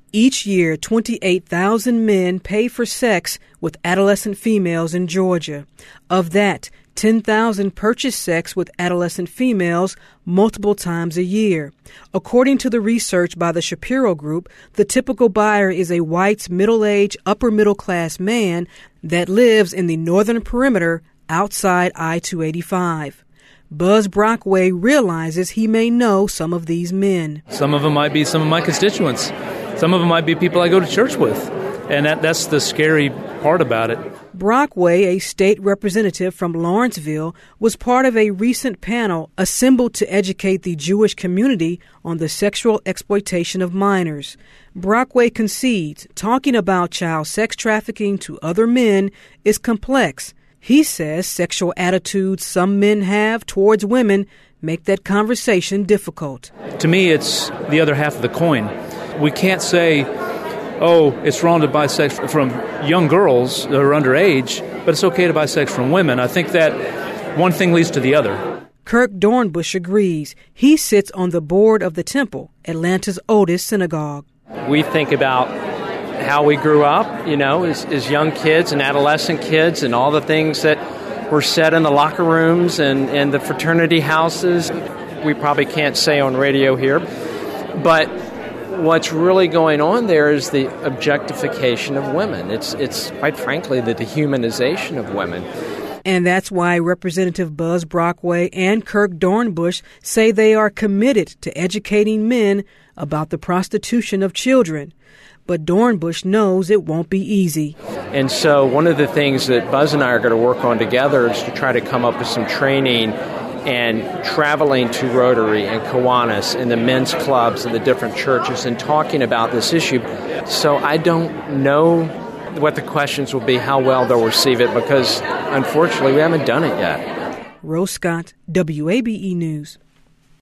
Each year, 28,000 men pay for sex with adolescent females in Georgia. Of that, 10,000 purchase sex with adolescent females multiple times a year. According to the research by the Shapiro Group, the typical buyer is a white, middle-aged, upper-middle-class man that lives in the northern perimeter outside I-285. Buzz Brockway realizes he may know some of these men. Some of them might be some of my constituents. Some of them might be people I go to church with. And that's the scary part about it. Brockway, a state representative from Lawrenceville, was part of a recent panel assembled to educate the Jewish community on the sexual exploitation of minors. Brockway concedes talking about child sex trafficking to other men is complex. He says sexual attitudes some men have towards women make that conversation difficult. To me, it's the other half of the coin. We can't say, oh, it's wrong to buy sex from young girls that are underage, but it's okay to buy sex from women. I think that one thing leads to the other. Kirk Dornbush agrees. He sits on the board of the Temple, Atlanta's oldest synagogue. We think about how we grew up, as young kids and adolescent kids, and all the things that were said in the locker rooms and the fraternity houses. We probably can't say on radio here, but what's really going on there is the objectification of women. It's quite frankly the dehumanization of women. And that's why Representative Buzz Brockway and Kirk Dornbush say they are committed to educating men about the prostitution of children. But Dornbush knows it won't be easy. And so one of the things that Buzz and I are going to work on together is to try to come up with some training and traveling to Rotary and Kiwanis and the men's clubs and the different churches and talking about this issue. So I don't know what the questions will be, how well they'll receive it, because unfortunately we haven't done it yet. Rose Scott, WABE News.